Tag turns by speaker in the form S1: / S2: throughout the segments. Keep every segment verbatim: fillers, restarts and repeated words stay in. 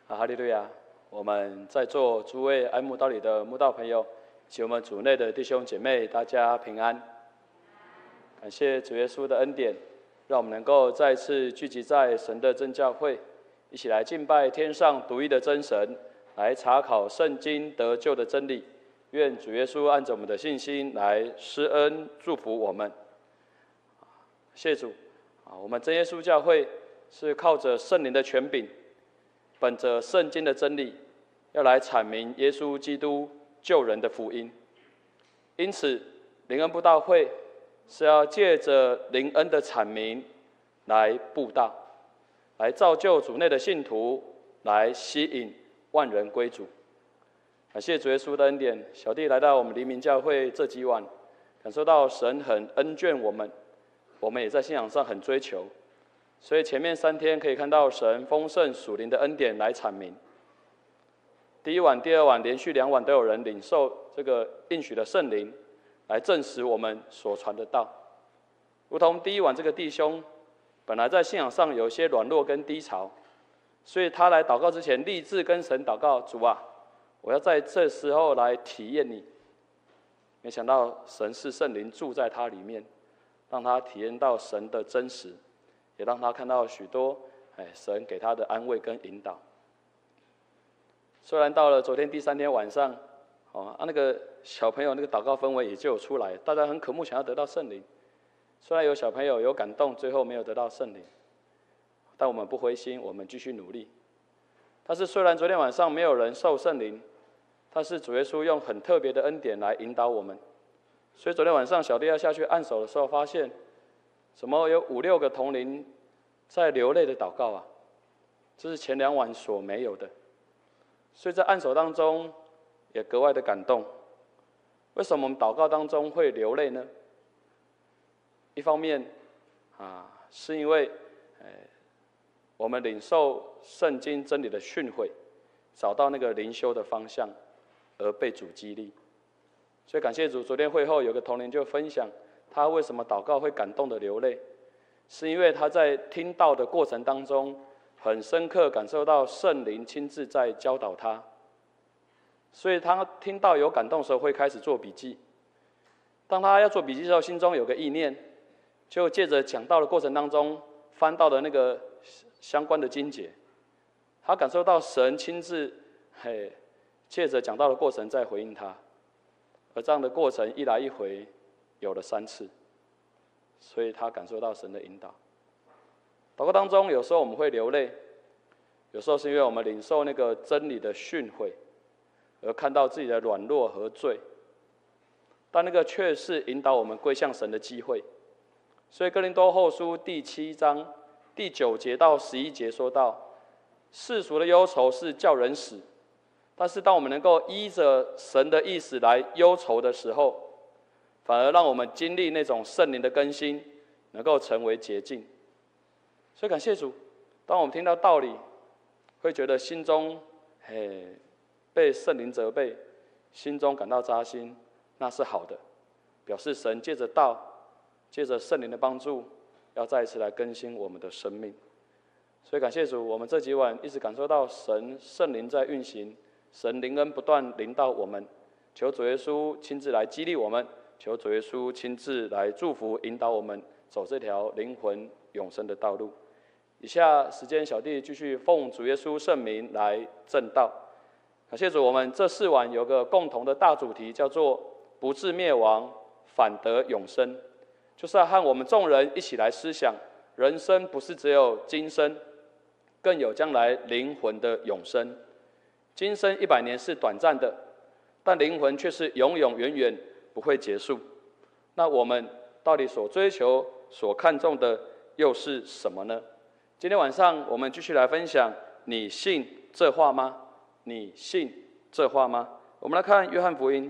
S1: 啊，哈利路亚！我们在座诸位爱慕道理的慕道朋友，以及我们主内的弟兄姐妹，大家平安。感谢主耶稣的恩典，让我们能够再次聚集在神的真教会，一起来敬拜天上独一的真神，来查考圣经得救的真理。愿主耶稣按着我们的信心来施恩祝福我们。谢主啊！我们真耶稣教会是靠着圣灵的权柄，本着圣经的真理，要来阐明耶稣基督救人的福音。因此，灵恩布道会是要借着灵恩的阐明来布道，来造就主内的信徒，来吸引万人归主。感谢主耶稣的恩典，小弟来到我们黎明教会这几晚，感受到神很恩眷我们，我们也在信仰上很追求。所以前面三天可以看到神丰盛属灵的恩典来阐明。第一晚、第二晚连续两晚都有人领受这个应许的圣灵，来证实我们所传的道。如同第一晚这个弟兄，本来在信仰上有一些软弱跟低潮，所以他来祷告之前立志跟神祷告：主啊，我要在这时候来体验你。没想到神是圣灵住在他里面，让他体验到神的真实。也让他看到许多哎神给他的安慰跟引导。虽然到了昨天第三天晚上，哦啊那个小朋友那个祷告氛围也就有出来，大家很渴慕想要得到圣灵。虽然有小朋友有感动，最后没有得到圣灵，但我们不灰心，我们继续努力。但是虽然昨天晚上没有人受圣灵，但是主耶稣用很特别的恩典来引导我们。所以昨天晚上小弟要下去按手的时候，发现怎么有五六个同龄在流泪的祷告啊？这是前两晚所没有的。所以在按手当中也格外的感动。为什么我们祷告当中会流泪呢？一方面啊，是因为哎，我们领受圣经真理的训诲，找到那个灵修的方向，而被主激励。所以感谢主，昨天会后有个同龄就分享，他为什么祷告会感动的流泪，是因为他在听道的过程当中，很深刻感受到圣灵亲自在教导他，所以他听到有感动的时候，会开始做笔记。当他要做笔记的时候，心中有个意念，就借着讲道的过程当中，翻到的那个相关的经节，他感受到神亲自嘿，借着讲道的过程在回应他，而这样的过程一来一回，有了三次，所以他感受到神的引导。祷告当中，有时候我们会流泪，有时候是因为我们领受那个真理的训诲，而看到自己的软弱和罪，但那个却是引导我们归向神的机会。所以哥林多后书第七章第九节到十一节说到，世俗的忧愁是叫人死，但是当我们能够依着神的意思来忧愁的时候，反而让我们经历那种圣灵的更新，能够成为洁净。所以感谢主，当我们听到道理，会觉得心中嘿被圣灵责备，心中感到扎心，那是好的，表示神借着道，借着圣灵的帮助，要再一次来更新我们的生命。所以感谢主，我们这几晚一直感受到神圣灵在运行，神灵恩不断临到我们，求主耶稣亲自来激励我们，求主耶稣亲自来祝福引导我们走这条灵魂永生的道路。以下时间小弟继续奉主耶稣圣名来证道。感谢主，我们这四晚有个共同的大主题，叫做不致灭亡，反得永生，就是要和我们众人一起来思想，人生不是只有今生，更有将来灵魂的永生。今生一百年是短暂的，但灵魂却是永永远远不会结束。那我们到底所追求、所看重的又是什么呢？今天晚上我们继续来分享，你信这话吗？你信这话吗？我们来看约翰福音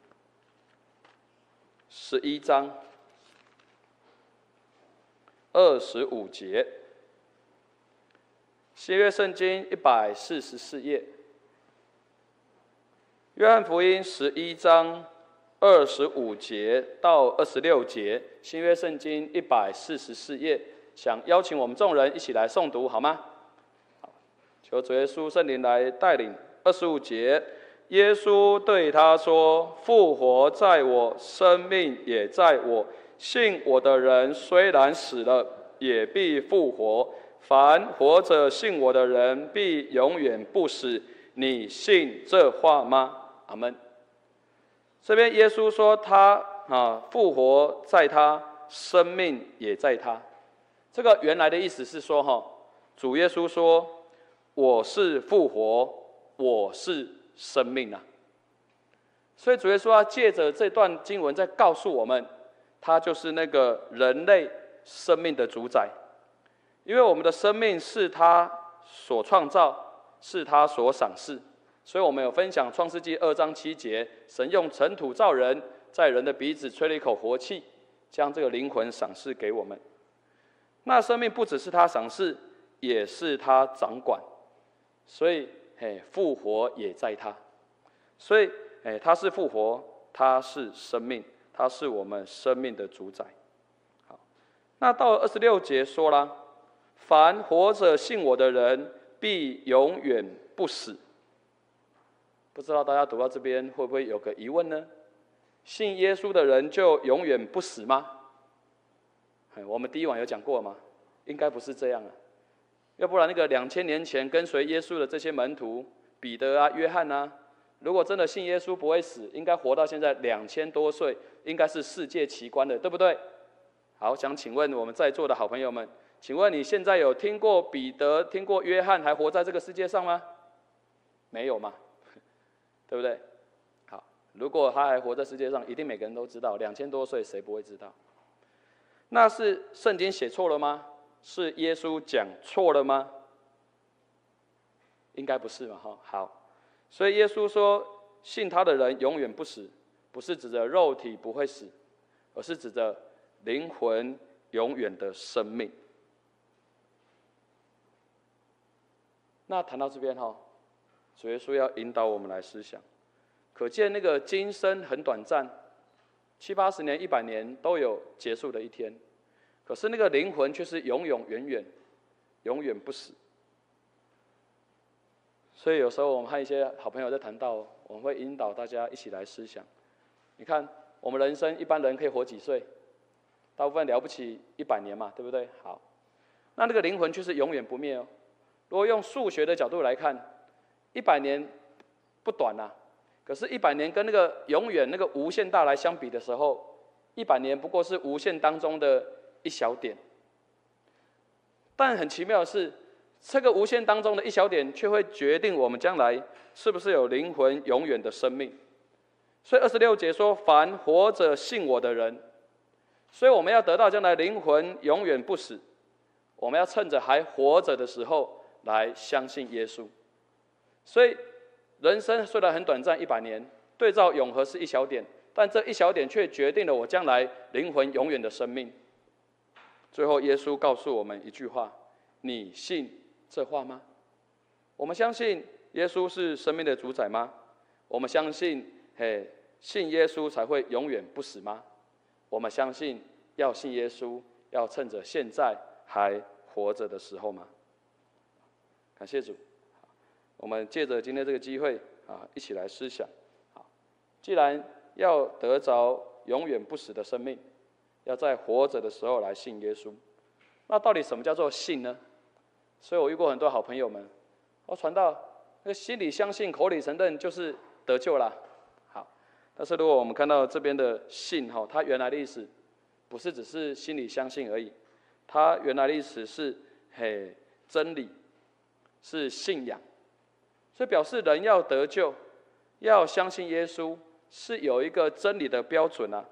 S1: 十一章二十五节，新约圣经一百四十四页。约翰福音十一章二十五节到二十六节，新约圣经一百四十四页，想邀请我们众人一起来诵读，好吗？好，求求主耶稣圣灵来带领。二十五节，耶稣对他说：“复活在我，生命也在我。信我的人，虽然死了，也必复活。凡活着信我的人，必永远不死。你信这话吗？”阿们。这边耶稣说他啊复活在他，生命也在他。这个原来的意思是说，哈，主耶稣说：“我是复活，我是生命啊。”所以主耶稣要借着这段经文在告诉我们，他就是那个人类生命的主宰。因为我们的生命是他所创造，是他所赏赐。所以我们有分享创世纪二章七节，神用尘土造人，在人的鼻子吹了一口活气，将这个灵魂赏赐给我们。那生命不只是他赏赐，也是他掌管，所以嘿，复活也在他。所以嘿，他是复活，他是生命，他是我们生命的主宰。好，那到了二十六节说啦，凡活着信我的人，必永远不死。不知道大家读到这边会不会有个疑问呢？信耶稣的人就永远不死吗？我们第一晚有讲过吗？应该不是这样啊。要不然那个两千年前跟随耶稣的这些门徒，彼得啊、约翰啊，如果真的信耶稣不会死，应该活到现在两千多岁，应该是世界奇观的，对不对？好，想请问我们在座的好朋友们，请问你现在有听过彼得、听过约翰还活在这个世界上吗？没有吗？对不对？好，如果他还活在世界上，一定每个人都知道，两千多岁谁不会知道？那是圣经写错了吗？是耶稣讲错了吗？应该不是嘛，哈。好，所以耶稣说，信他的人永远不死，不是指着肉体不会死，而是指着灵魂永远的生命。那谈到这边哈，主耶稣要引导我们来思想，可见那个今生很短暂，七八十年、一百年都有结束的一天，可是那个灵魂却是永永远远、永远不死。所以有时候我们和一些好朋友在谈到，我们会引导大家一起来思想。你看，我们人生一般人可以活几岁？大部分了不起一百年嘛，对不对？好，那那个灵魂却是永远不灭哦。如果用数学的角度来看，一百年不短啊，可是，一百年跟那个永远、那个无限大来相比的时候，一百年不过是无限当中的一小点。但很奇妙的是，这个无限当中的一小点，却会决定我们将来是不是有灵魂永远的生命。所以二十六节说：“凡活着信我的人。”所以我们要得到将来灵魂永远不死，我们要趁着还活着的时候来相信耶稣。所以人生虽然很短暂，一百年对照永恒是一小点，但这一小点却决定了我将来灵魂永远的生命。最后，耶稣告诉我们一句话：“你信这话吗？”我们相信耶稣是生命的主宰吗？我们相信，嘿，信耶稣才会永远不死吗？我们相信要信耶稣，要趁着现在还活着的时候吗？感谢主。我们借着今天这个机会啊，一起来思想。好，既然要得着永远不死的生命，要在活着的时候来信耶稣，那到底什么叫做信呢？所以我遇过很多好朋友们，我传道那个心里相信，口里承认，就是得救啦。好，但是如果我们看到这边的信哈，它原来的意思不是只是心里相信而已，它原来的意思是嘿真理，是信仰。所以表示人要得救，要相信耶稣，是有一个真理的标准啊，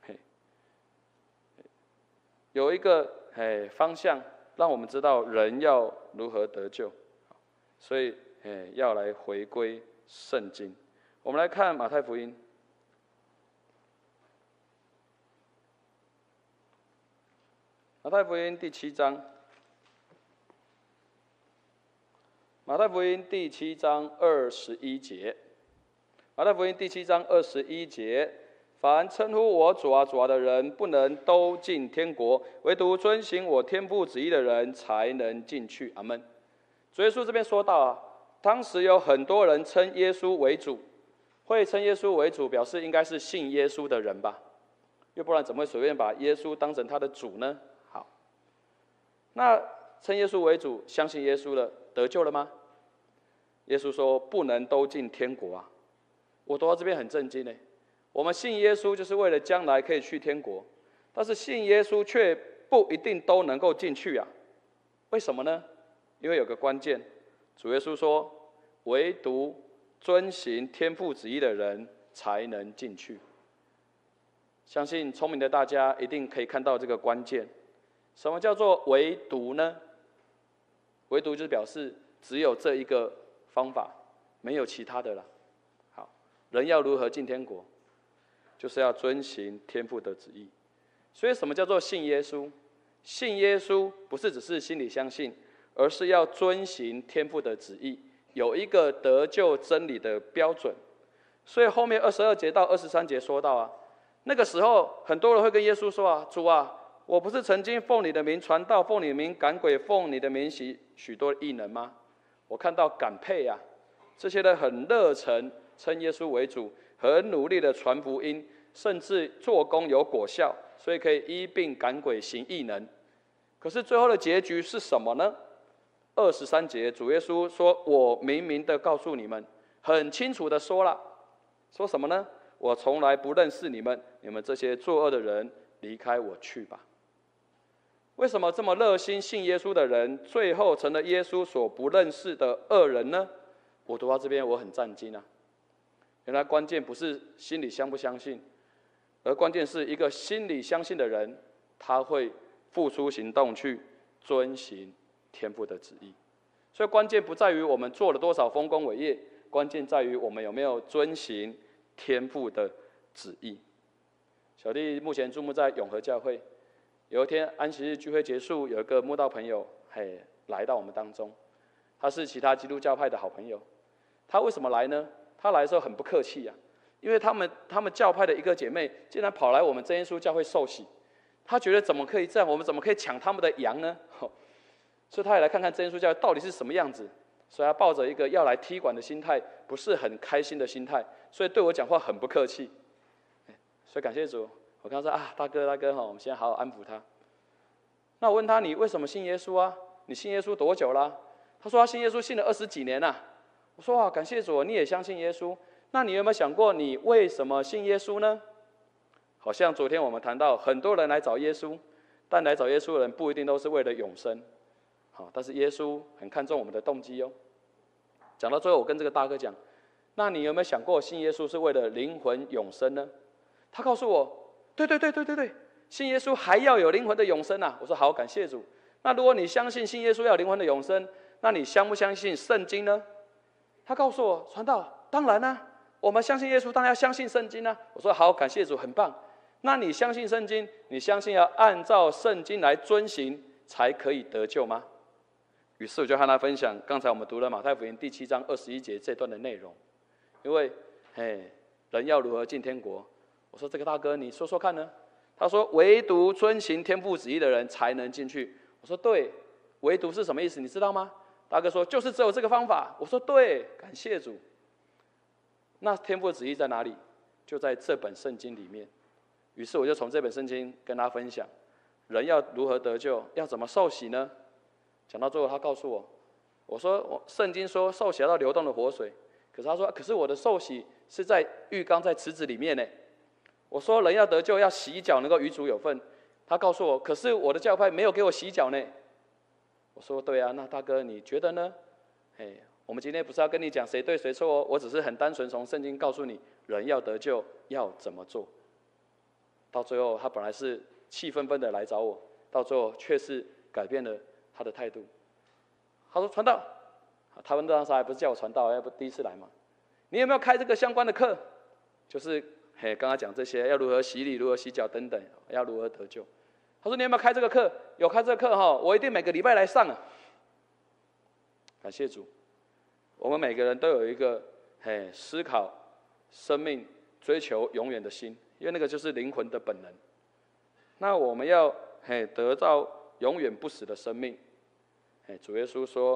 S1: 有一个方向，让我们知道人要如何得救。所以要来回归圣经。我们来看马太福音，马太福音第七章。马太福音第七章二十一节，马太福音第七章二十一节，凡称呼我主啊主啊的人，不能都进天国，唯独遵行我天父旨意的人，才能进去。阿们。 主耶稣这边说到啊，当时有很多人称耶稣为主，会称耶稣为主，表示应该是信耶稣的人吧，要不然怎么会随便把耶稣当成他的主呢？好，那称耶稣为主，相信耶稣了，得救了吗？耶稣说不能都进天国啊！我读到这边很震惊呢。我们信耶稣就是为了将来可以去天国，但是信耶稣却不一定都能够进去啊！为什么呢？因为有个关键，主耶稣说，唯独遵行天父旨意的人才能进去。相信聪明的大家一定可以看到这个关键。什么叫做唯独呢？唯独就是表示只有这一个方法，没有其他的了。好，人要如何进天国？就是要遵行天父的旨意。所以什么叫做信耶稣？信耶稣不是只是心里相信，而是要遵行天父的旨意，有一个得救真理的标准。所以后面二十二节到二十三节说到啊，那个时候很多人会跟耶稣说啊，主啊，我不是曾经奉你的名传道，奉你的名赶鬼，奉你的名行许多异能吗？我看到感佩啊，这些人很热忱，称耶稣为主，很努力的传福音，甚至做工有果效，所以可以医病赶鬼行异能。可是最后的结局是什么呢？二十三节，主耶稣说：“我明明的告诉你们，很清楚的说了，说什么呢？我从来不认识你们，你们这些作恶的人，离开我去吧。”为什么这么热心信耶稣的人，最后成了耶稣所不认识的恶人呢？我读到这边，我很震惊啊！原来关键不是心里相不相信，而关键是一个心里相信的人，他会付出行动去遵行天父的旨意。所以关键不在于我们做了多少丰功伟业，关键在于我们有没有遵行天父的旨意。小弟目前注目在永和教会，有一天安息日聚会结束，有一个慕道朋友嘿来到我们当中，他是其他基督教派的好朋友。他为什么来呢？他来的时候很不客气啊，因为他们他们教派的一个姐妹竟然跑来我们真耶稣教会受洗，他觉得怎么可以这样？我们怎么可以抢他们的羊呢？哦、所以他也来看看真耶稣教会到底是什么样子。所以他抱着一个要来踢馆的心态，不是很开心的心态，所以对我讲话很不客气。所以感谢主，我跟他说啊，大哥大哥哈，我们现在好好安抚他。那我问他，你为什么信耶稣啊？你信耶稣多久啦、啊？他说他信耶稣信了二十几年了、啊。我说啊，感谢主，你也相信耶稣。那你有没有想过，你为什么信耶稣呢？好像昨天我们谈到，很多人来找耶稣，但来找耶稣的人不一定都是为了永生。好，但是耶稣很看重我们的动机哦。讲到最后，我跟这个大哥讲，那你有没有想过，信耶稣是为了灵魂永生呢？他告诉我，对对对对对对，信耶稣还要有灵魂的永生啊！我说好，感谢主。那如果你相信信耶稣要有灵魂的永生，那你相不相信圣经呢？他告诉我，传道，当然啊，我们相信耶稣，当然要相信圣经啊。我说好，感谢主，很棒。那你相信圣经，你相信要按照圣经来遵行，才可以得救吗？于是我就和他分享刚才我们读了马太福音第七章二十一节这段的内容。因为，嘿，人要如何进天国？我说这个大哥，你说说看呢？他说，唯独遵行天父旨意的人才能进去。我说对，唯独是什么意思？你知道吗？大哥说，就是只有这个方法。我说对，感谢主。那天父旨意在哪里？就在这本圣经里面。于是我就从这本圣经跟他分享，人要如何得救，要怎么受洗呢？讲到最后，他告诉我，我说圣经说受洗要到流动的活水，可是他说，可是我的受洗是在浴缸在池子里面呢。我说人要得救要洗脚能够与主有份，他告诉我，可是我的教派没有给我洗脚呢。我说对啊，那大哥你觉得呢？哎，我们今天不是要跟你讲谁对谁错哦，我只是很单纯从圣经告诉你，人要得救要怎么做。到最后，他本来是气愤愤的来找我，到最后却是改变了他的态度。他说：“传道，他们当时还不是叫我传道，要不第一次来嘛？你有没有开这个相关的课？就是嘿，刚刚讲这些，要如何洗礼，如何洗脚等等，要如何得救。”他说：“你有没有开这个课？有开这个课哈，我一定每个礼拜来上啊。”感谢主，我们每个人都有一个嘿思考生命、追求永远的心，因为那个就是灵魂的本能。那我们要嘿得到永远不死的生命。嘿，主耶稣说：“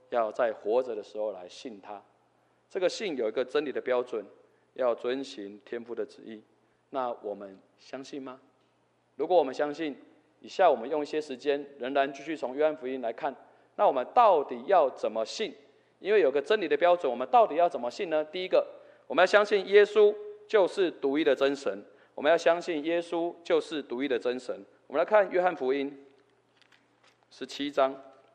S1: 要在活着的时候来信他。这个信有一个真理的标准，要遵行天父的旨意。那我们相信吗？如果我们相信，以下我们用一些时间，仍然继续从约翰福音来看，那我们到底要怎么信？因为有个真理的标准，我们到底要怎么信呢？第一个，我们要相信耶稣就是独一的真神。我们要相信耶稣就是独一的真神。我们来看约翰福音十七章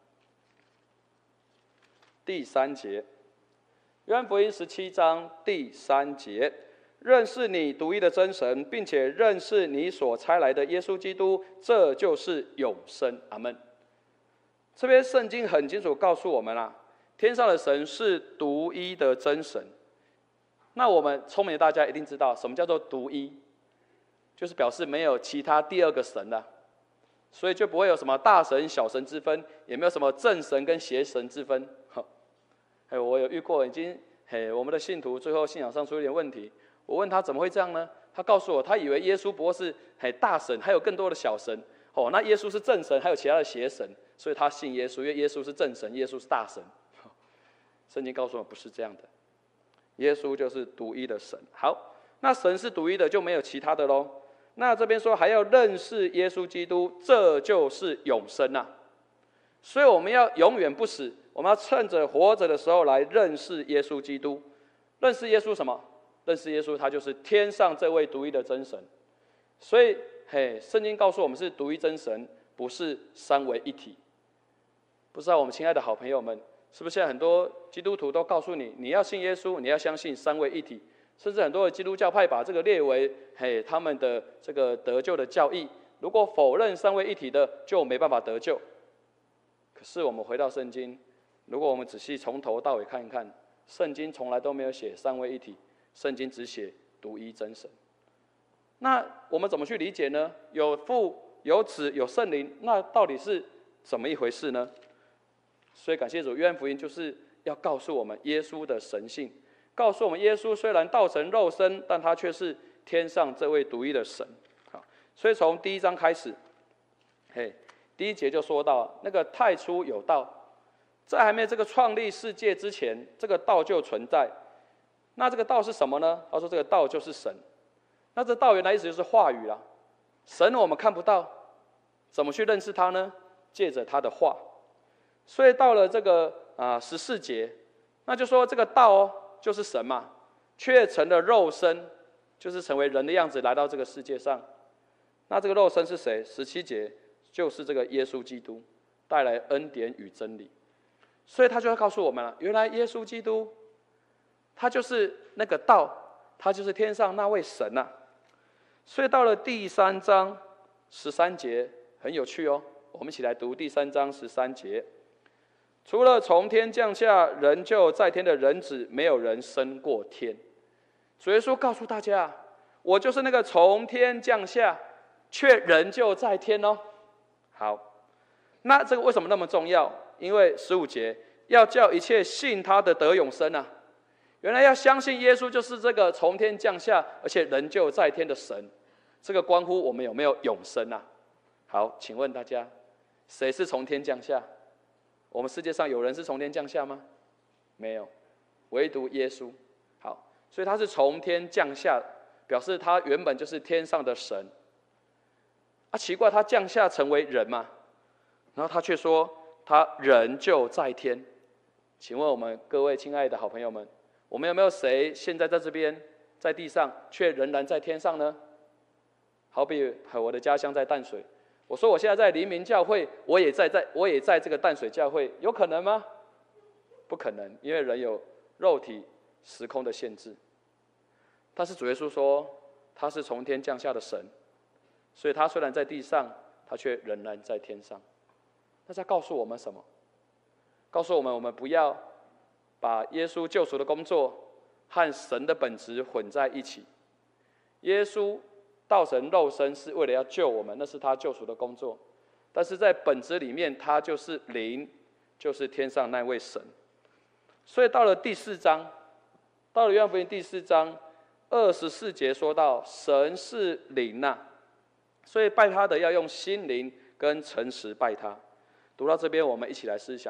S1: 第三节。约翰福音十七章第三节，认识你独一的真神，并且认识你所差来的耶稣基督，这就是永生。阿们。这边圣经很清楚告诉我们啦、啊，天上的神是独一的真神。那我们聪明的大家一定知道，什么叫做独一？就是表示没有其他第二个神了、啊，所以就不会有什么大神小神之分，也没有什么正神跟邪神之分。嘿，我有遇过，已经嘿，我们的信徒最后信仰上出了一点问题。我问他怎么会这样呢？他告诉我，他以为耶稣不过是嘿大神，还有更多的小神。哦，那耶稣是正神，还有其他的邪神，所以他信耶稣，因为耶稣是正神，耶稣是大神。圣经告诉我不是这样的，耶稣就是独一的神。好，那神是独一的，就没有其他的咯。那这边说还要认识耶稣基督，这就是永生啊！所以我们要永远不死，我们要趁着活着的时候来认识耶稣基督。认识耶稣什么？认识耶稣，他就是天上这位独一的真神。所以，嘿，圣经告诉我们是独一真神，不是三为一体。不知道我们亲爱的好朋友们，是不是现在很多基督徒都告诉你，你要信耶稣，你要相信三位一体？甚至很多的基督教派把这个列为嘿他们的这个得救的教义。如果否认三位一体的，就没办法得救。可是我们回到圣经，如果我们仔细从头到尾看一看，圣经从来都没有写三位一体，圣经只写独一真神。那我们怎么去理解呢？有父、有子、有圣灵，那到底是怎么一回事呢？所以感谢主，约翰福音就是要告诉我们耶稣的神性。告诉我们，耶稣虽然道成肉身，但他却是天上这位独一的神。好，所以从第一章开始，嘿，第一节就说到，那个太初有道，在还没有这个创立世界之前，这个道就存在。那这个道是什么呢？他说这个道就是神。那这道原来意思就是话语啦。神我们看不到，怎么去认识他呢？借着他的话。所以到了这个啊十四节，那就说这个道哦。就是神嘛，却成了肉身，就是成为人的样子来到这个世界上。那这个肉身是谁？十七节就是这个耶稣基督，带来恩典与真理。所以他就要告诉我们了，原来耶稣基督，他就是那个道，他就是天上那位神啊。所以到了第三章十三节，很有趣哦，我们一起来读第三章十三节。除了从天降下人就在天的人子，没有人升过天。主耶稣告诉大家，我就是那个从天降下，却人就在天哦。好，那这个为什么那么重要？因为十五节要叫一切信他的得永生啊。原来要相信耶稣就是这个从天降下，而且人就在天的神。这个关乎我们有没有永生啊？好，请问大家，谁是从天降下？我们世界上有人是从天降下吗？没有，唯独耶稣。好，所以他是从天降下，表示他原本就是天上的神。啊，奇怪，他降下成为人嘛，然后他却说他人就在天。请问我们各位亲爱的好朋友们，我们有没有谁现在在这边，在地上，却仍然在天上呢？好比我的家乡在淡水。我说我现在在黎明教会，我也在在我也在这个淡水教会，有可能吗？不可能，因为人有肉体、时空的限制。但是主耶稣说，他是从天降下的神，所以他虽然在地上，他却仍然在天上。那在告诉我们什么？告诉我们，我们不要把耶稣救赎的工作和神的本质混在一起。耶稣道成肉身是为了要救我们，那是他救赎的工作。但是在本质里面，他就是灵，就是天上那位神。所以到了第四章，到了约翰福音第四章二十四节说到，神是灵呐、啊，所以拜他的要用心灵跟诚实拜他。读到这边，我们一起来思想，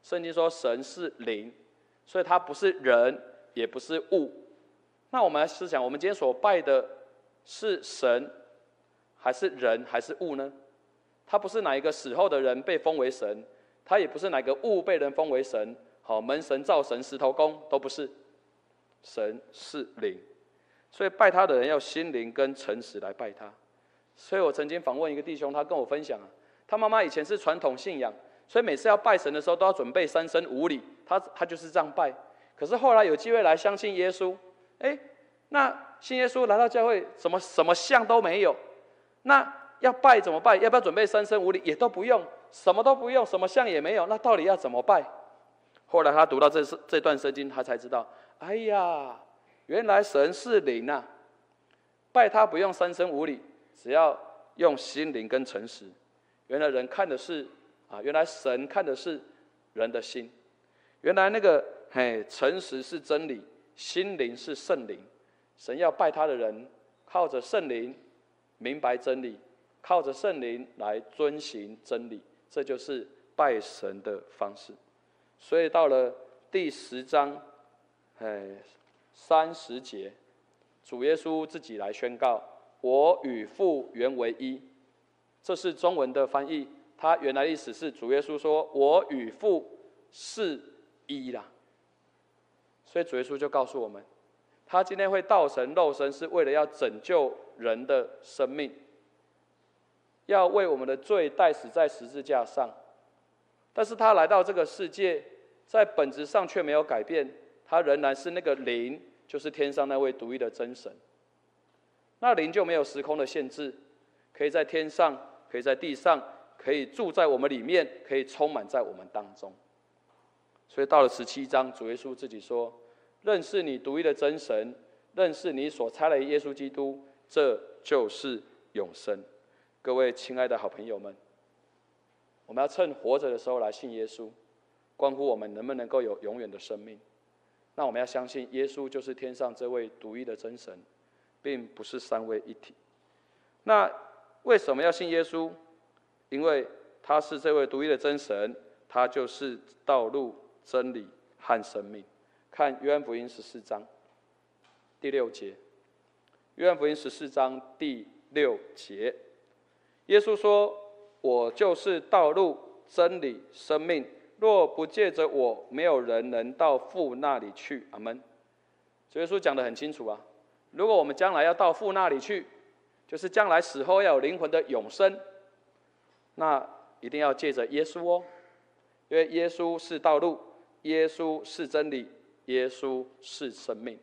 S1: 圣经说神是灵，所以他不是人，也不是物。那我们来思想，我们今天所拜的是神，还是人，还是物呢？他不是哪一个死后的人被封为神，他也不是哪个物被人封为神。好，门神、灶神、石头公都不是。神是灵，所以拜他的人要心灵跟诚实来拜他。所以我曾经访问一个弟兄，他跟我分享啊，他妈妈以前是传统信仰，所以每次要拜神的时候都要准备三牲五礼，他他就是这样拜。可是后来有机会来相信耶稣，哎，那信耶稣来到教会，什么什么像都没有，那要拜怎么拜？要不要准备三牲五礼？也都不用，什么都不用，什么像也没有，那到底要怎么拜？后来他读到这这段圣经，他才知道，哎呀，原来神是灵啊，拜他不用三牲五礼，只要用心灵跟诚实。原来人看的是啊，原来神看的是人的心。原来那个嘿，诚实是真理，心灵是圣灵。神要拜他的人，靠着圣灵明白真理，靠着圣灵来遵行真理，这就是拜神的方式。所以到了第十章，哎，三十节，主耶稣自己来宣告：“我与父原为一。”这是中文的翻译，它原来意思是主耶稣说：“我与父是一啦。”所以主耶稣就告诉我们，他今天会道成肉身，是为了要拯救人的生命，要为我们的罪代死在十字架上。但是他来到这个世界，在本质上却没有改变，他仍然是那个灵，就是天上那位独一的真神。那灵就没有时空的限制，可以在天上，可以在地上，可以住在我们里面，可以充满在我们当中。所以到了十七章，主耶稣自己说：“认识你独一的真神，认识你所差来的耶稣基督，这就是永生。”各位亲爱的好朋友们，我们要趁活着的时候来信耶稣，关乎我们能不能够有永远的生命。那我们要相信耶稣就是天上这位独一的真神，并不是三位一体。那为什么要信耶稣？因为他是这位独一的真神，他就是道路、真理和生命。看约翰福音十四章第六节，约翰福音十四章第六节，耶稣说：“我就是道路、真理、生命，若不借着我，没有人能到父那里去。”阿们。主耶稣讲得很清楚啊，如果我们将来要到父那里去，就是将来死后要有灵魂的永生，那一定要借着耶稣哦，因为耶稣是道路，耶稣是真理，耶稣是生命。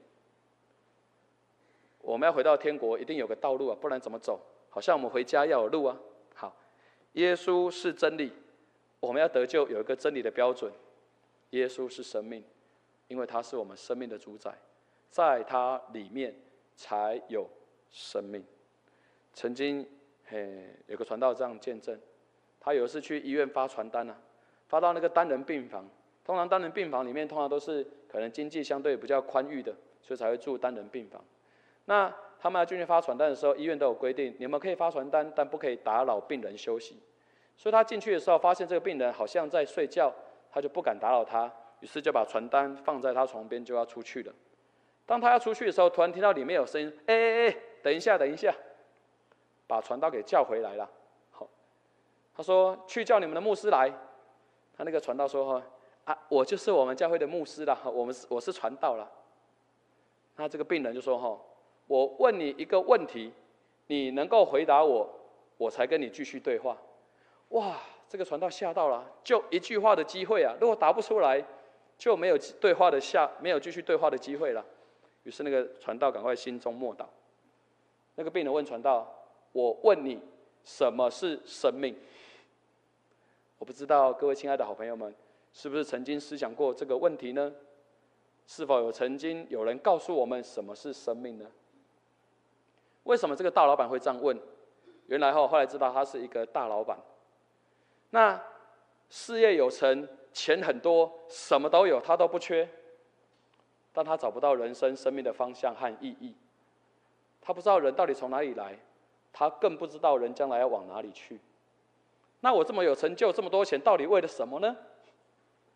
S1: 我们要回到天国，一定有个道路啊，不然怎么走？好像我们回家要有路啊。好，耶稣是真理，我们要得救有一个真理的标准。耶稣是生命，因为他是我们生命的主宰，在他里面才有生命。曾经嘿有个传道这样见证，他有一次去医院发传单啊，发到那个单人病房。通常单人病房里面通常都是可能经济相对比较宽裕的，所以才会住单人病房。那他们要进去发传单的时候，医院都有规定，你们可以发传单，但不可以打扰病人休息。所以他进去的时候，发现这个病人好像在睡觉，他就不敢打扰他，于是就把传单放在他床边，就要出去了。当他要出去的时候，突然听到里面有声音：“哎哎哎，等一下，等一下！”把传道给叫回来了。好，他说：“去叫你们的牧师来。”他那个传道说：“啊，我就是我们教会的牧师啦，我们我是传道啦。”那这个病人就说：“哈，我问你一个问题，你能够回答我，我才跟你继续对话。”哇，这个传道吓到了，就一句话的机会啊！如果答不出来，就没有对话的下，没有继续对话的机会了。于是那个传道赶快心中默祷。那个病人问传道：“我问你，什么是生命？”我不知道各位亲爱的好朋友们，是不是曾经思想过这个问题呢？是否有曾经有人告诉我们什么是生命呢？为什么这个大老板会这样问？原来后后来知道他是一个大老板，那事业有成，钱很多，什么都有，他都不缺，但他找不到人生生命的方向和意义。他不知道人到底从哪里来，他更不知道人将来要往哪里去。那我这么有成就，这么多钱，到底为了什么呢？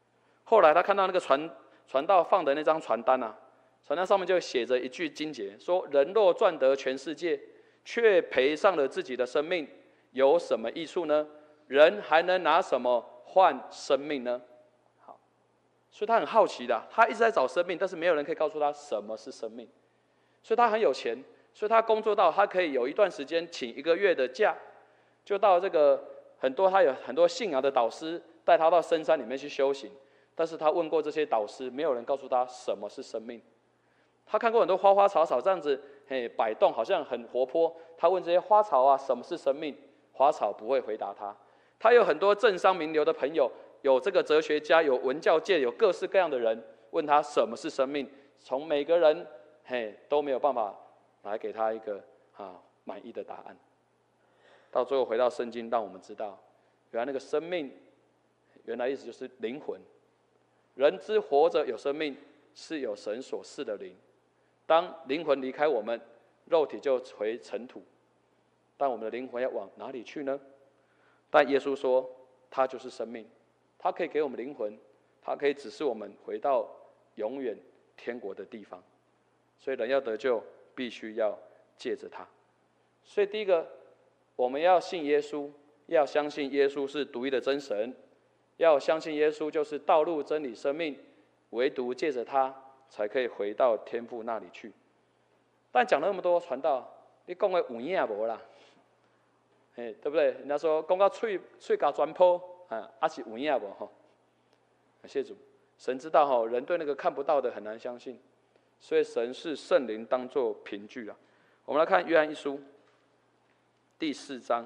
S1: 后来他看到那个传传道放的那张传单啊，传单上面就写着一句经节，说：人若赚得全世界，却赔上了自己的生命，有什么益处呢？人还能拿什么换生命呢？好，所以他很好奇的，他一直在找生命，但是没有人可以告诉他什么是生命。所以他很有钱，所以他工作到他可以有一段时间请一个月的假，就到这个很多他有很多信仰的导师带他到深山里面去修行。但是他问过这些导师，没有人告诉他什么是生命。他看过很多花花草草这样子，嘿，摆动好像很活泼。他问这些花草啊，什么是生命？花草不会回答他。他有很多政商名流的朋友，有这个哲学家，有文教界，有各式各样的人，问他什么是生命。从每个人，嘿，都没有办法来给他一个啊满意的答案。到最后回到圣经，让我们知道，原来那个生命，原来意思就是灵魂。人之活着有生命，是有神所赐的灵。当灵魂离开我们，肉体就回尘土。但我们的灵魂要往哪里去呢？但耶稣说，他就是生命，他可以给我们灵魂，他可以指示我们回到永远天国的地方。所以人要得救，必须要借着他。所以第一个，我们要信耶稣，要相信耶稣是独一的真神。要相信耶稣就是道路、真理、生命，唯独借着他，才可以回到天父那里去。但讲了那么多传道，你讲的有影无啦？哎，对不对？人家说讲到嘴嘴甲全破，啊，还是有影无吼？感谢主，神知道吼，人对那个看不到的很难相信，所以神是圣灵当作凭据啊。我们来看约翰一书第四章。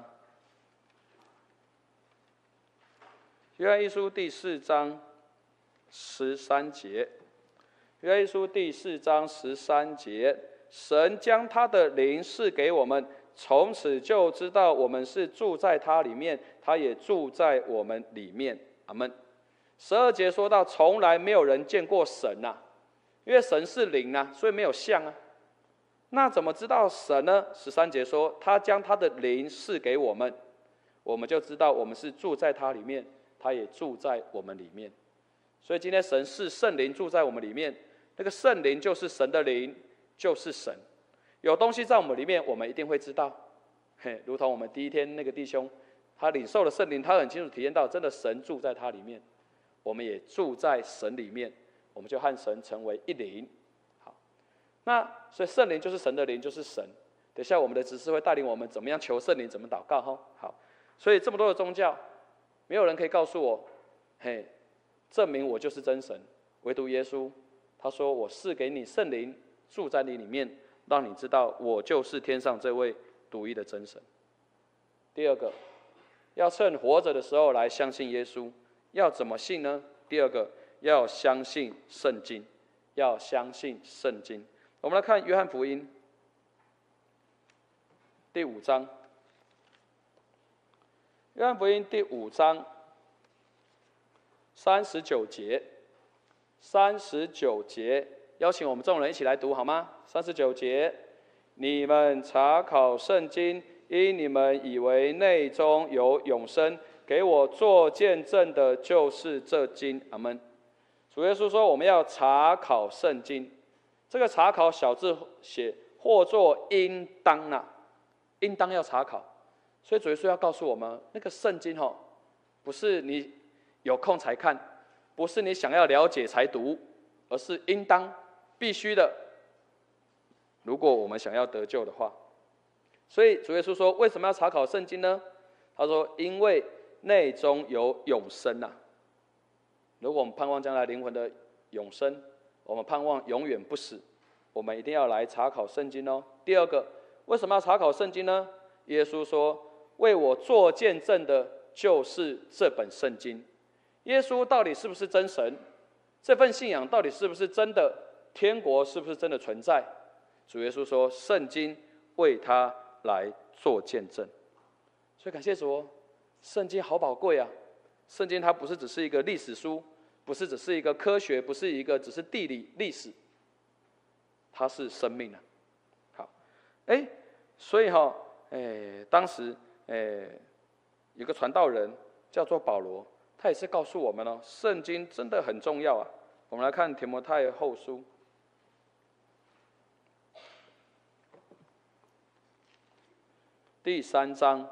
S1: 约翰一书第四章十三节，约翰一书第四章十三节，神将他的灵赐给我们，从此就知道我们是住在他里面，他也住在我们里面。阿们。十二节说到，从来没有人见过神啊，因为神是灵啊，所以没有像啊。那怎么知道神呢？十三节说，他将他的灵赐给我们，我们就知道我们是住在他里面，他也住在我们里面。所以今天神是圣灵住在我们里面，那个圣灵就是神的灵，就是神。有东西在我们里面，我们一定会知道。嘿，如同我们第一天那个弟兄，他领受了圣灵，他很清楚体验到，真的神住在他里面，我们也住在神里面，我们就和神成为一灵。好，那所以圣灵就是神的灵，就是神。等一下我们的执事会带领我们怎么样求圣灵，怎么祷告哈。好，所以这么多的宗教，没有人可以告诉我，嘿，证明我就是真神，唯独耶稣。他说：“我赐给你圣灵，住在你里面，让你知道我就是天上这位独一的真神。”第二个，要趁活着的时候来相信耶稣。要怎么信呢？第二个，要相信圣经，要相信圣经。我们来看约翰福音第五章。约翰福音第五章三十九节，三十九节，邀请我们众人一起来读好吗？三十九节，你们查考圣经，因你们以为内中有永生，给我做见证的就是这经。阿们。主耶稣说，我们要查考圣经。这个查考小字写或作应当啊，应当要查考。所以主耶稣要告诉我们，那个圣经哦，不是你有空才看，不是你想要了解才读，而是应当必须的。如果我们想要得救的话，所以主耶稣说，为什么要查考圣经呢？他说，因为内中有永生啊。如果我们盼望将来灵魂的永生，我们盼望永远不死，我们一定要来查考圣经哦。第二个，为什么要查考圣经呢？耶稣说，为我做见证的就是这本圣经。耶稣到底是不是真神？这份信仰到底是不是真的？天国是不是真的存在？主耶稣说，圣经为他来做见证。所以感谢主哦，圣经好宝贵啊！圣经它不是只是一个历史书，不是只是一个科学，不是一个只是地理历史，它是生命啊。好，哎，所以哈、哦。哎，当时哎，有个传道人叫做保罗， 他也是告诉我们哦，圣经真的很重要啊。我们来看提摩太后书第三章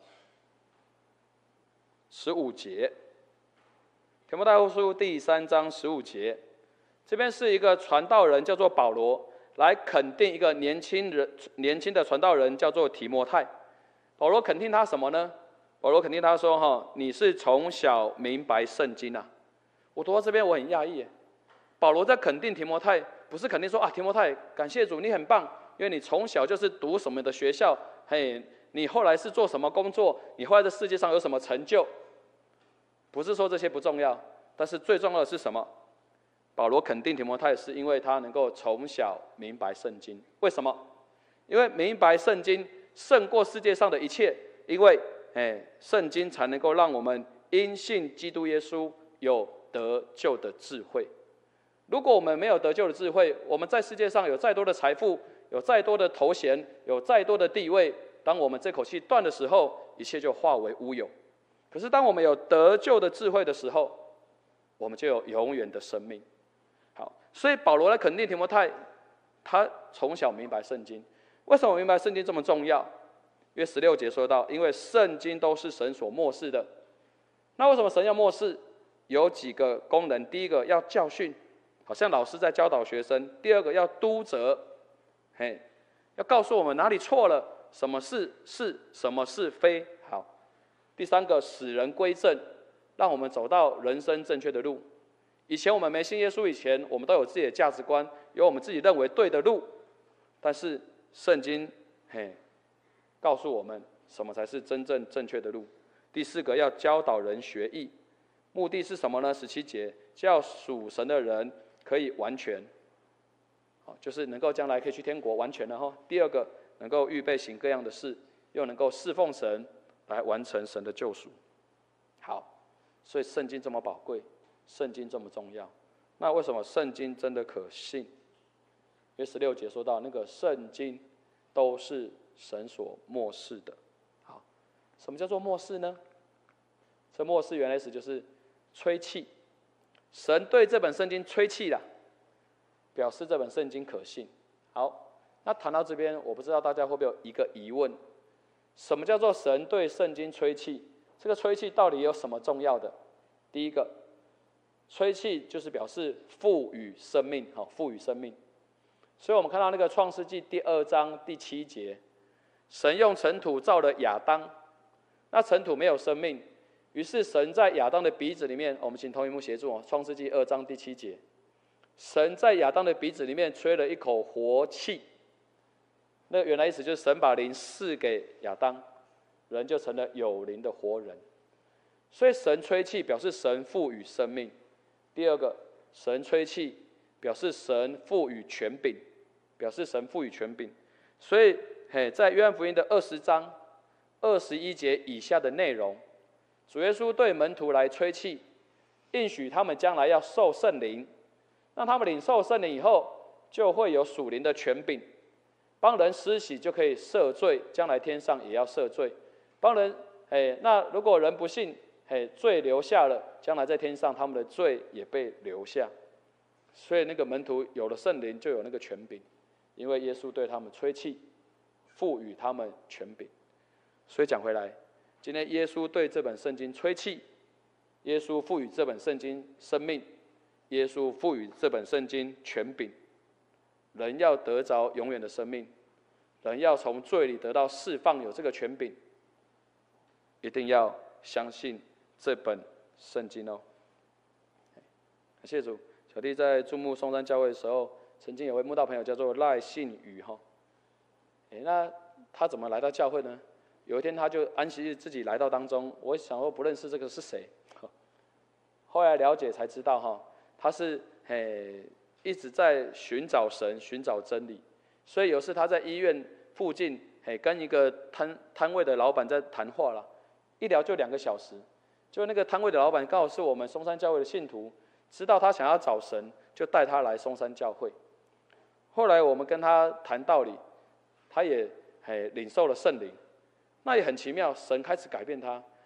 S1: 十五节。提摩太后书第三章十五节，这边是一个传道人，叫做保罗，来肯定一个年轻人、年轻的传道人，叫做提摩太。保罗肯定他什么呢？保罗肯定他说：“哈，你是从小明白圣经啊。”我读到这边我很讶异，保罗在肯定提摩太，不是肯定说啊，提摩太，感谢主，你很棒，因为你从小就是读什么的学校，嘿，你后来是做什么工作，你后来在世界上有什么成就。不是说这些不重要，但是最重要的是什么？保罗肯定提摩太，是因为他能够从小明白圣经。为什么？因为明白圣经胜过世界上的一切，因为哎，圣经才能够让我们因信基督耶稣有得救的智慧。如果我们没有得救的智慧，我们在世界上有再多的财富，有再多的头衔，有再多的地位，当我们这口气断的时候，一切就化为乌有。可是当我们有得救的智慧的时候，我们就有永远的生命。好，所以保罗来肯定提摩太，他从小明白圣经。为什么明白圣经这么重要？因为十六节说到，因为圣经都是神所默示的。那为什么神要默示？有几个功能。第一个要教训，好像老师在教导学生；第二个要督责，嘿，要告诉我们哪里错了，什么是是，什么是非。好，第三个使人归正，让我们走到人生正确的路。以前我们没信耶稣以前，我们都有自己的价值观，有我们自己认为对的路，但是圣经嘿告诉我们什么才是真正正确的路。第四个要教导人学义，目的是什么呢？十七节，叫属神的人可以完全，就是能够将来可以去天国完全了哈。第二个能够预备行各样的事，又能够侍奉神，来完成神的救赎。好，所以圣经这么宝贵，圣经这么重要，那为什么圣经真的可信？因为十六节说到，那个圣经都是神所默示的。好，什么叫做默示呢？这默示原来是就是吹气，神对这本圣经吹气了，表示这本圣经可信。好，那谈到这边，我不知道大家会不会有一个疑问：什么叫做神对圣经吹气？这个吹气到底有什么重要的？第一个，吹气就是表示赋予生命，好，赋予生命。所以我们看到那个创世纪第二章第七节，神用尘土造了亚当，那尘土没有生命，于是神在亚当的鼻子里面，我们请同一幕协助我，创世纪二章第七节，神在亚当的鼻子里面吹了一口活气。那原来意思就是神把灵赐给亚当，人就成了有灵的活人。所以神吹气表示神赋予生命。第二个，神吹气表示神赋予权柄，表示神赋予权柄。所以嘿，在约翰福音的二十章二十一节以下的内容，主耶稣对门徒来吹气，应许他们将来要受圣灵，让他们领受圣灵以后，就会有属灵的权柄，帮人施洗就可以赦罪，将来天上也要赦罪。帮人，哎，那如果人不信，哎，罪留下了，将来在天上他们的罪也被留下。所以那个门徒有了圣灵，就有那个权柄，因为耶稣对他们吹气，赋予他们权柄。所以讲回来，今天耶稣对这本圣经吹气，耶稣赋予这本圣经生命，耶稣赋予这本圣经权柄。人要得着永远的生命，人要从罪里得到释放，有这个权柄，一定要相信这本圣经哦。感谢主，小弟在注目松山教会的时候，曾经有位慕道朋友叫做赖信宇哈，哎，那他怎么来到教会呢？有一天他就安息日自己来到当中，我想说不认识这个是谁，后来了解才知道哈，他是嘿一直在寻找神，寻找真理，所以有次他在医院附近，嘿跟一个摊摊位的老板在谈话了，一聊就两个小时，就那个摊位的老板刚好是我们松山教会的信徒，知道他想要找神，就带他来松山教会。后来我们跟他谈道理，他也嘿领受了圣灵。那也很奇妙，神开始改变他，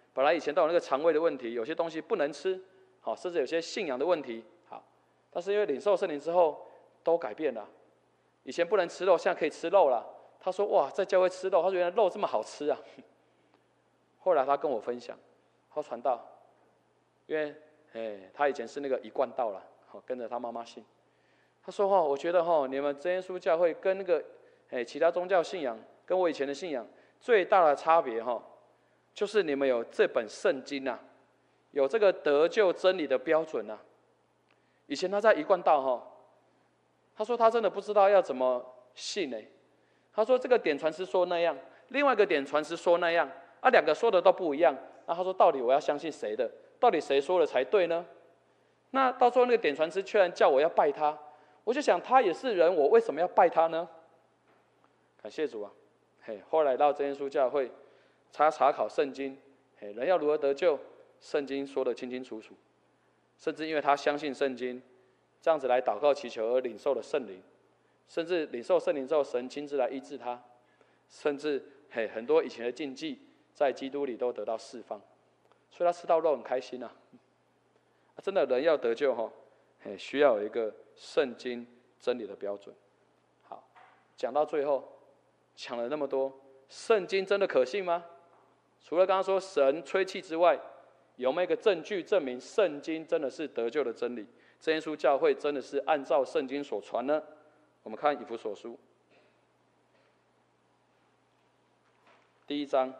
S1: 本来以前都有那个肠胃的问题，有些东西不能吃，好，甚至有些信仰的问题，好，但是因为领受圣灵之后，都改变了。以前不能吃肉，现在可以吃肉了。他说：“哇，在教会吃肉，他说原来肉这么好吃啊！”后来他跟我分享，他传道，因为哎，他以前是那个一贯道了，好，跟着他妈妈信。他说：“哈，我觉得哈，你们真耶稣教会跟那个哎其他宗教信仰，跟我以前的信仰最大的差别哈，就是你们有这本圣经啊，有这个得救真理的标准啊。以前他在一贯道哈。”他说他真的不知道要怎么信呢。他说这个点传师说那样，另外一个点传师说那样，啊，两个说的都不一样。那他说到底我要相信谁的？到底谁说的才对呢？那到时候那个点传师居然叫我要拜他，我就想他也是人，我为什么要拜他呢？感谢主啊！嘿，后来到真耶稣教会，他查考圣经，嘿，人要如何得救，圣经说得清清楚楚，甚至因为他相信圣经。这样子来祷告祈求而领受了圣灵，甚至领受圣灵之后，神亲自来医治他，甚至嘿很多以前的禁忌在基督里都得到释放，所以他吃到肉很开心啊。啊真的人要得救哈，嘿需要有一个圣经真理的标准。好，讲到最后，讲了那么多，圣经真的可信吗？除了刚刚说神吹气之外，有没有一个证据证明圣经真的是得救的真理？真耶稣教会真的是按照圣经所传呢？我们看以弗所书第一章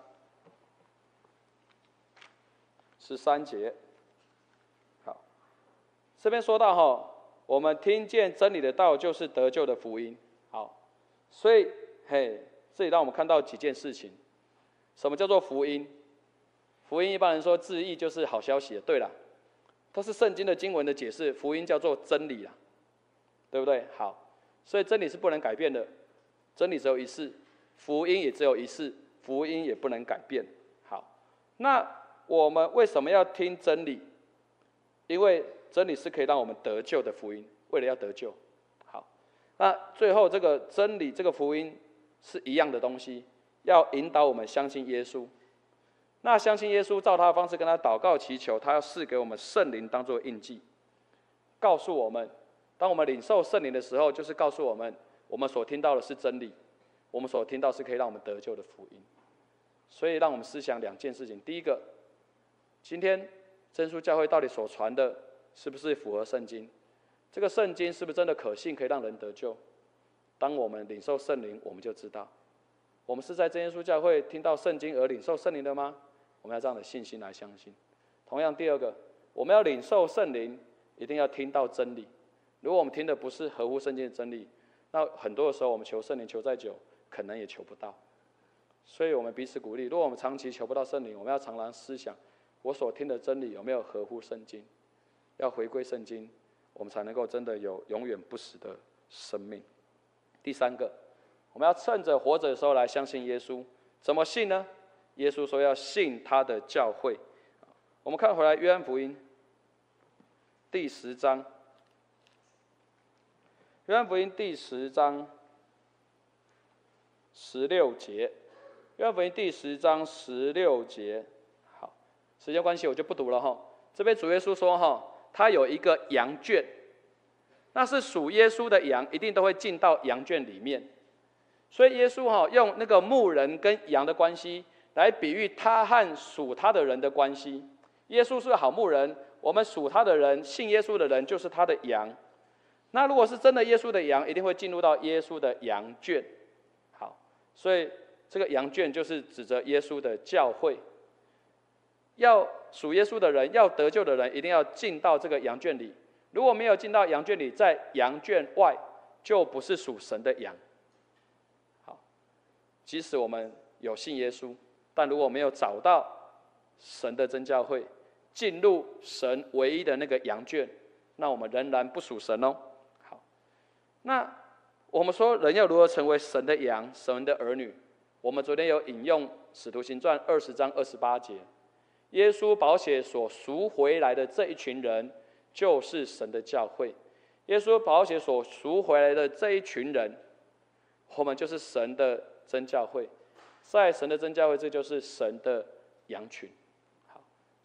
S1: 十三节。好，这边说到哈，我们听见真理的道就是得救的福音。好，所以嘿，这里让我们看到几件事情。什么叫做福音？福音一般人说字义就是好消息。对了。它是圣经的经文的解释，福音叫做真理啦，对不对？好，所以真理是不能改变的，真理只有一次，福音也只有一次，福音也不能改变。好，那我们为什么要听真理？因为真理是可以让我们得救的福音，为了要得救。好，那最后这个真理这个福音是一样的东西，要引导我们相信耶稣。那相信耶稣，照他的方式跟他祷告祈求，他要赐给我们圣灵当作印记，告诉我们，当我们领受圣灵的时候，就是告诉我们，我们所听到的是真理，我们所听到是可以让我们得救的福音。所以，让我们思想两件事情：第一个，今天真耶稣教会到底所传的是不是符合圣经？这个圣经是不是真的可信，可以让人得救？当我们领受圣灵，我们就知道，我们是在真耶稣教会听到圣经而领受圣灵的吗？我们要这样的信心来相信。同样，第二个，我们要领受圣灵，一定要听到真理。如果我们听的不是合乎圣经的真理，那很多的时候我们求圣灵求再久，可能也求不到。所以我们彼此鼓励，如果我们长期求不到圣灵，我们要常常思想，我所听的真理有没有合乎圣经？要回归圣经，我们才能够真的有永远不死的生命。第三个，我们要趁着活着的时候来相信耶稣。怎么信呢？耶稣说要信他的教会。我们看回来约翰福音第十章，约翰福音第十章十六节，约翰福音第十章十六节。好，时间关系我就不读了哈。这边主耶稣说哈，他有一个羊圈，那是属耶稣的羊，一定都会进到羊圈里面。所以耶稣哈用那个牧人跟羊的关系来比喻他和属他的人的关系。耶稣是好牧人，我们属他的人，信耶稣的人就是他的羊。那如果是真的耶稣的羊，一定会进入到耶稣的羊圈。好，所以这个羊圈就是指着耶稣的教会。要属耶稣的人，要得救的人，一定要进到这个羊圈里。如果没有进到羊圈里，在羊圈外，就不是属神的羊。好，即使我们有信耶稣，但如果没有找到神的真教会，进入神唯一的那个羊圈，那我们仍然不属神哦。好，那我们说人要如何成为神的羊、神的儿女？我们昨天有引用《使徒行传》二十章二十八节，耶稣宝血所赎回来的这一群人，就是神的教会。耶稣宝血所赎回来的这一群人，我们就是神的真教会。在神的真教会，这就是神的羊群。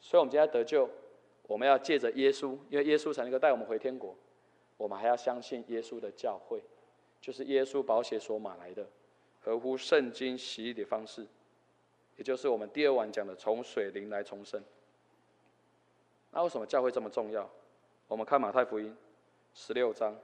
S1: 所以，我们今天得救，我们要借着耶稣，因为耶稣才能够带我们回天国。我们还要相信耶稣的教会，就是耶稣宝血所买来的，合乎圣经洗礼的方式，也就是我们第二晚讲的从水灵来重生。那为什么教会这么重要？我们看马太福音十六章。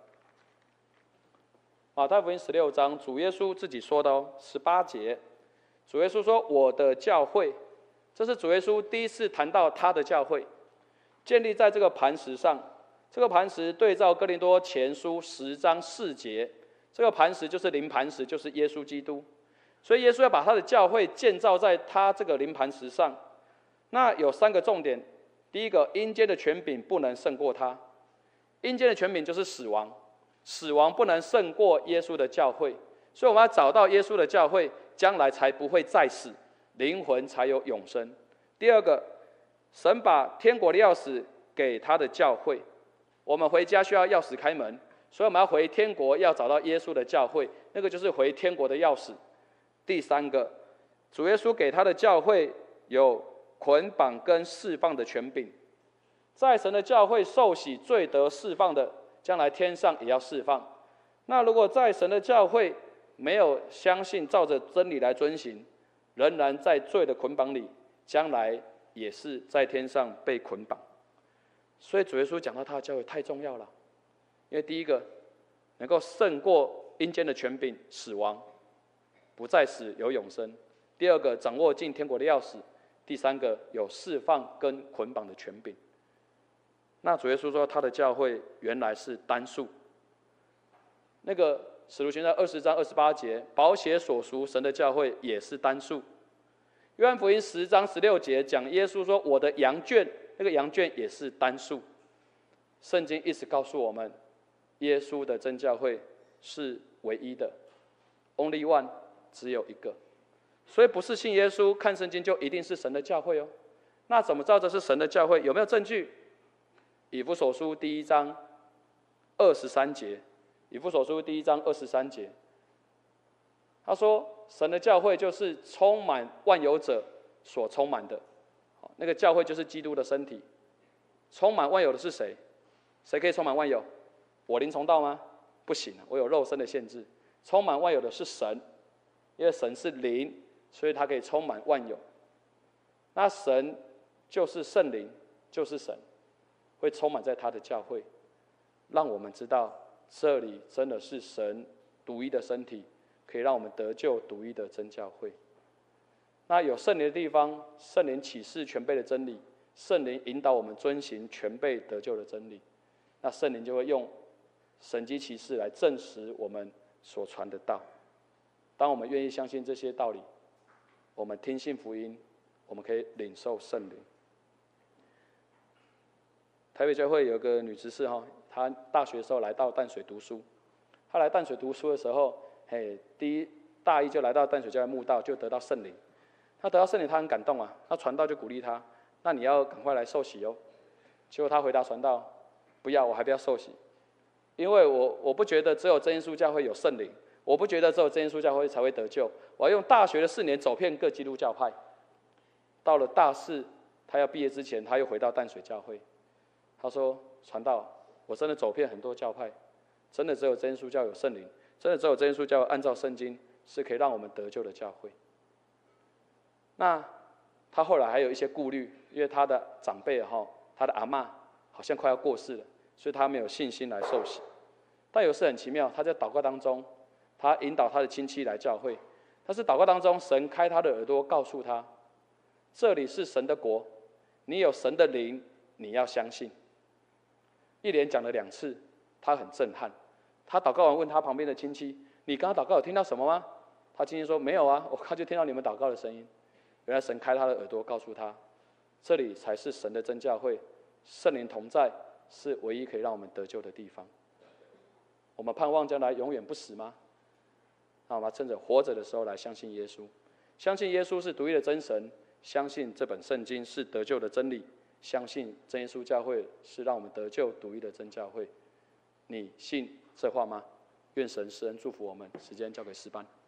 S1: 马太福音十六章，主耶稣自己说的哦，十八节，主耶稣说：“我的教会。”这是主耶稣第一次谈到他的教会，建立在这个磐石上。这个磐石对照哥林多前书十章四节，这个磐石就是灵磐石，就是耶稣基督。所以耶稣要把他的教会建造在他这个灵磐石上。那有三个重点：第一个，阴间的权柄不能胜过他。阴间的权柄就是死亡，死亡不能胜过耶稣的教会。所以我们要找到耶稣的教会，将来才不会再死，灵魂才有永生。第二个，神把天国的钥匙给他的教会，我们回家需要钥匙开门，所以我们要回天国，要找到耶稣的教会，那个就是回天国的钥匙。第三个，主耶稣给他的教会有捆绑跟释放的权柄，在神的教会受洗罪得释放的，将来天上也要释放。那如果在神的教会没有相信照着真理来遵行，仍然在罪的捆绑里，将来也是在天上被捆绑。所以主耶稣讲到他的教会太重要了，因为第一个能够胜过阴间的权柄死亡，不再死有永生；第二个掌握进天国的钥匙；第三个有释放跟捆绑的权柄。那主耶稣说他的教会原来是单数，那个使徒行传二十章二十八节，宝血所赎神的教会也是单数。约翰福音十章十六节讲耶稣说我的羊圈，那个羊圈也是单数。圣经一直告诉我们，耶稣的真教会是唯一的 ，only one， 只有一个。所以不是信耶稣看圣经就一定是神的教会哦。那怎么知道这是神的教会？有没有证据？以弗所书第一章二十三节，以弗所书第一章二十三节，他说神的教会就是充满万有者所充满的，那个教会就是基督的身体。充满万有的是谁？谁可以充满万有？我灵从道吗？不行，我有肉身的限制。充满万有的是神，因为神是灵，所以他可以充满万有。那神就是圣灵，就是神，会充满在他的教会，让我们知道这里真的是神独一的身体，可以让我们得救独一的真教会。那有圣灵的地方，圣灵启示全备的真理，圣灵引导我们遵行全备得救的真理，那圣灵就会用神迹奇事来证实我们所传的道。当我们愿意相信这些道理，我们听信福音，我们可以领受圣灵。台北教会有个女执事哈，她大学的时候来到淡水读书。她来淡水读书的时候，嘿，第一大一就来到淡水教会慕道，就得到圣灵。她得到圣灵，她很感动啊。她传道就鼓励她，那你要赶快来受洗哦。结果她回答传道，不要，我还不要受洗，因为我我不觉得只有真耶稣教会有圣灵，我不觉得只有真耶稣教会才会得救。我要用大学的四年走遍各基督教派。到了大四，她要毕业之前，她又回到淡水教会。他说：“传道，我真的走遍很多教派，真的只有真耶稣教有圣灵，真的只有真耶稣教按照圣经是可以让我们得救的教会。”那他后来还有一些顾虑，因为他的长辈哈，他的阿嬷好像快要过世了，所以他没有信心来受洗。但有时很奇妙，他在祷告当中，他引导他的亲戚来教会，但是祷告当中，神开他的耳朵，告诉他：这里是神的国，你有神的灵，你要相信。一连讲了两次，他很震撼。他祷告完问他旁边的亲戚：“你刚刚祷告有听到什么吗？”他亲戚说：“没有啊，我刚就听到你们祷告的声音。”原来神开他的耳朵，告诉他：这里才是神的真教会，圣灵同在，是唯一可以让我们得救的地方。我们盼望将来永远不死吗？那我们趁着活着的时候来相信耶稣，相信耶稣是独一的真神，相信这本圣经是得救的真理。相信真耶稣教会是让我们得救独一的真教会，你信这话吗？愿神施恩祝福我们。时间交给诗班。